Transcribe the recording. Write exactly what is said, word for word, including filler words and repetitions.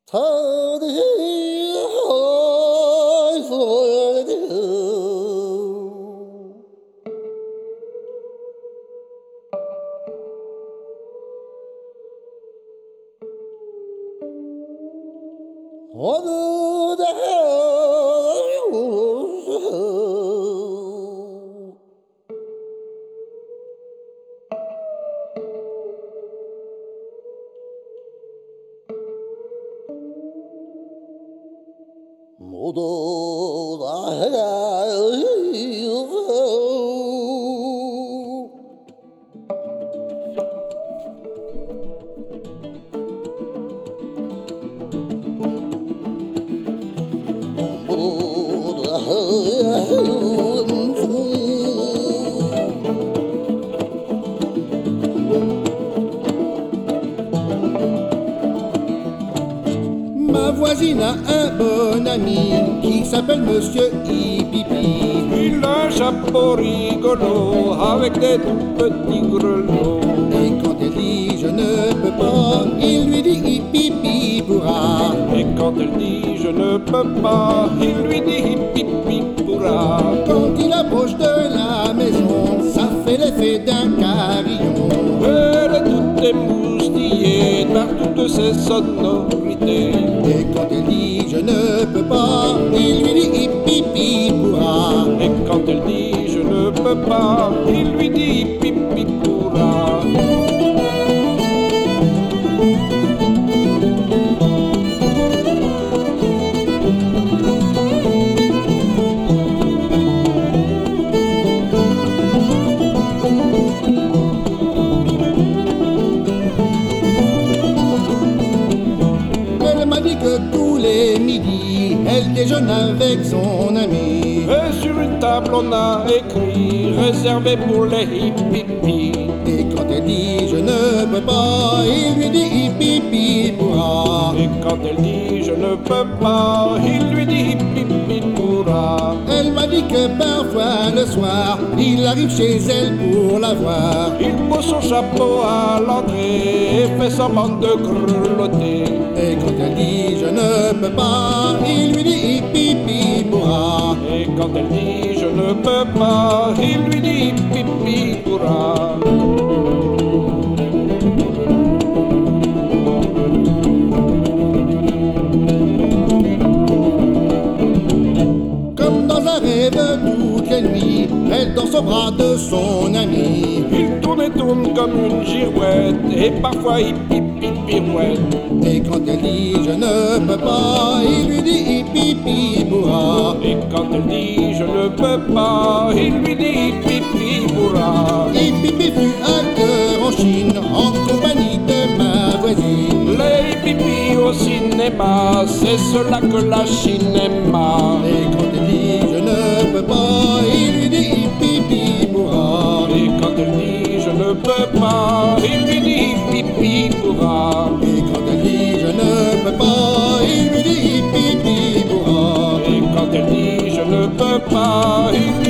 Ma voisine a un bon ami qui s'appelle Monsieur Hippipi. Il a un chapeau rigolo avec des tout petits grelots. Et quand elle dit je ne peux pas, il lui dit Hippipi pourra. Et quand elle dit je ne peux pas, il lui dit Hippipi pourra. Quand il approche de la maison, ça fait l'effet d'un carillon. Elle est toute émoustillée par toutes ces sonorités. Et quand elle dit je ne peux pas, il lui dit Hippipi pourra. Et quand elle dit je ne peux pas, il lui dit Hippipi pourra. Elle déjeune avec son ami. Et sur une table on a écrit réservé pour les hippipi. Et quand elle dit je ne peux pas, il lui dit hippipi pourra. Et quand elle dit je ne peux pas, il lui dit hippipi pourra. Elle m'a dit que parfois le soir, il arrive chez elle pour la voir. Il pose son chapeau à l'entrée et fait semblant de grelotter. Et quand elle dit je ne peux pas, il lui dit hippipi pourra. Et quand elle dit je ne peux pas, il lui dit hippipi pourra. Comme dans un rêve toutes les nuits, elle dans son bras de son ami. Il tourne et tourne comme une girouette et parfois hippipi pirouette. Et quand elle dit je ne peux pas, il lui dit hippipi pourra. Et quand elle dit je ne peux pas, il lui dit hippipi pourra. Hippipi fut acteur en Chine en compagnie de ma voisine. Les hippipi au cinéma, c'est cela que la Chine aima. Et quand elle dit je ne peux pas, il lui dit hippipi pourra. Et quand elle dit je ne peux pas, il lui dit hippipi pourra. Et quand elle dit je ne peux pas, il lui dit hippipi pourra. Et quand elle dit je ne peux pas, il lui